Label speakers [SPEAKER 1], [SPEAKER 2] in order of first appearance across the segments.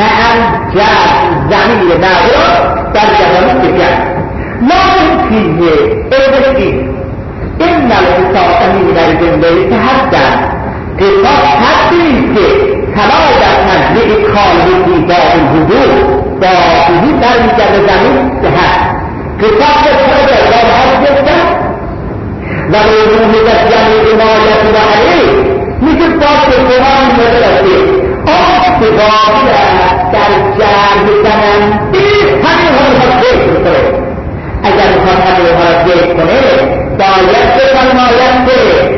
[SPEAKER 1] نعم جد زمین نهر در جهان بگرد لازم چیزه اربشی این القصاص من الجنبه تحدد قصاص حدی که تلایتن لإدخاله با الحدود با حدود در میکرد زمین تحد قصاص فرد الله جدا و روحه در جمعی امایت و علیه میشه باید قرآن مدرسه آن که باید در جرم زننده همین ها ذکر کنه اگر همین ها ذکر کنه باید بفرماید که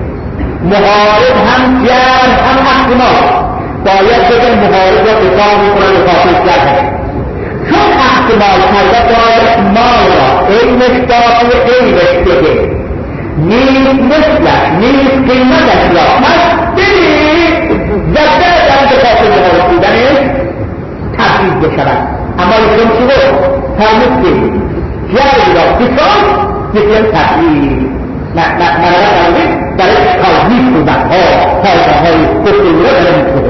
[SPEAKER 1] محارب هم جرم هم احتمال باید بگن محارب را دفاع میکنن و حافظ کرده چون احتمال کرده باید مال را علمش باید علمش بگه نیست مثلش نیست قیمتش را ببینید زده در دفاع محارب بودنش تبدیل بشود اما ایشون چی رو فرمود که جرم را دفاع مثل تبدیل مرده فرمید برای تاویز بودن فایده های بسیاری را دارم بوده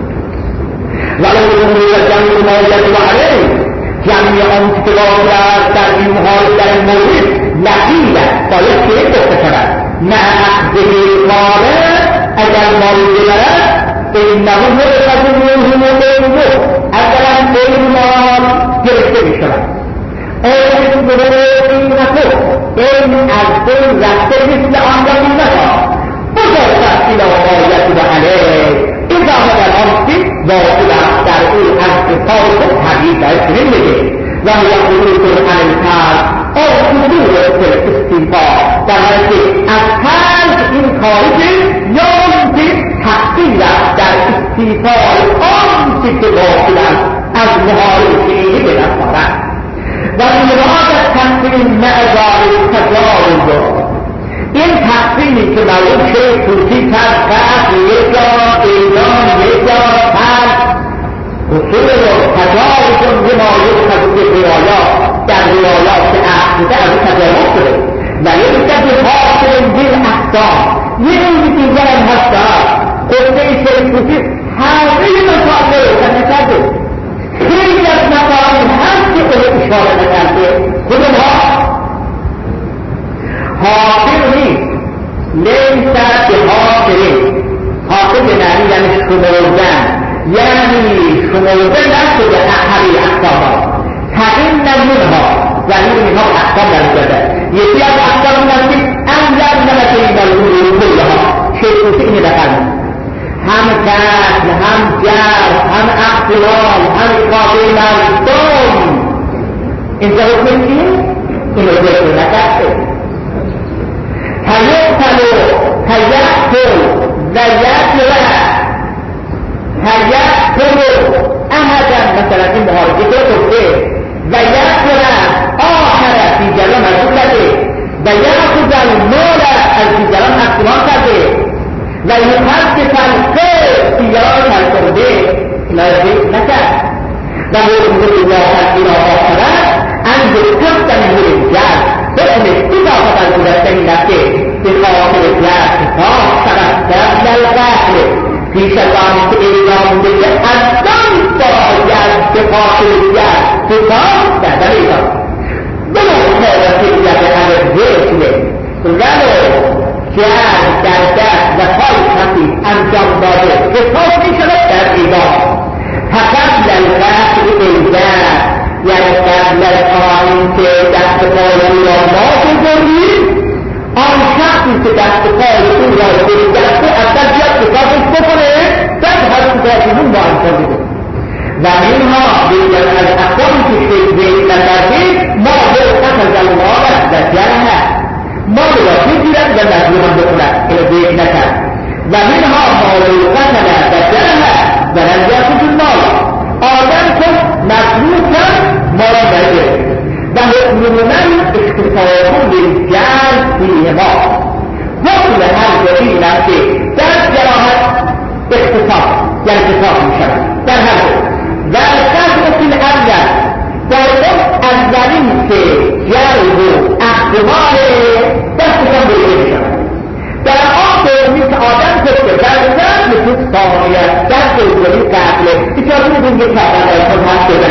[SPEAKER 1] ولو روحه جمعی مایت و علیه جمعی آن که باید در این محارب در این مورد لحیلت باید که گفته شود نه اخذه کاره اگر مالی ببرد اینهو مرخص روحه مدرده اگر هم این مال گرفته بشود این مدرده نکو این از دل رفته مثل آن را می‌نها بزرگ تحصیل آقایت و علیه این زمان الانسی واقعی در او انتقال و تغییر در سنین میگه و یقولون عن الترک او حضور استیفا در حالی که از ترک این کاری یا اینکه تحصیل در استیفا آنچه که واقعی از محارب شنیدی به دست آورد و مراد تحصیل معذار تجارب این تحصیلی که معلوم شد توسی کرد قرد یک جا اعلام یک جا فرد اصول و تجاربشون نمایش خصوصی روایات در روایات که احسوده از تجارب شده و یک کسی حاصل دل احسان یه روزی دیگر هم هستن قصه شد توسی همه مسائل رو نکرده خیلی از مسائل هم که خود اشاره نکرده خودم حاصل نیست لیست به حاصلی حاصل به معنی یعنی شمردن یعنی شمردن نشده احلی احکام تعیین نمونها یعنی اینها احکام نمی‌داده یکی از احکام نمی‌داده انجام نمی‌داده این کلها شکوسی اینه بفرمید هم کسل هم جر هم احتوال هم قابل مردم اینجا حکم چیه؟ اینو ذکر نکرده تیقتل تیقتل و تیقتل احدا مثلا این محاربه که گفته و یقتل آخر فی جلال مربوط کرده و یقتل المال از فی جلال احتمال کرده و یقتل الخیر فی جلال ترکرده نرده نکرد و مورد الله این آخرت انجل کفتن مورد جد بسمش اضافت از گذشتنی نفته به خاطر جد کتاب شود در القتل پیش از آن که اعلام بده اصلا باید به خاطر جد کتاب در دلیل بلو خیرتی جد عدد ذکره ولو جد در دست و خواهی خطیب انجام داده کتاب می شود در ایمان فقط القتل الجد یعنی قبل از آن که دست پای را ما بگردید آن شخصی که دست پای او را بگرد از دست کتابش بکنه در هر کتابیمون با انجام بده و اینها دیگر از احکامی که شکل نکردید ما برسن از المعارف در جرمه ما را بگیرد و نظرم بکنند اینو دیگر نکرد و اینها معلوقت در جرمه و نظرت المال آدم که مطلوب کرد مالا نگه و حکمونن اختصارون جرد فیه ما حکم هر جایی نفته در جراحت اختصار یعنی اختصار می شود در هر جایی و القصد فی الاول در اون اولین که جرد و احتمال دستشان بریده می شود در آن دومی که آدم کشته در نفت ثانیت در دومی قبله اجازه بدونید که کردن خود هست شده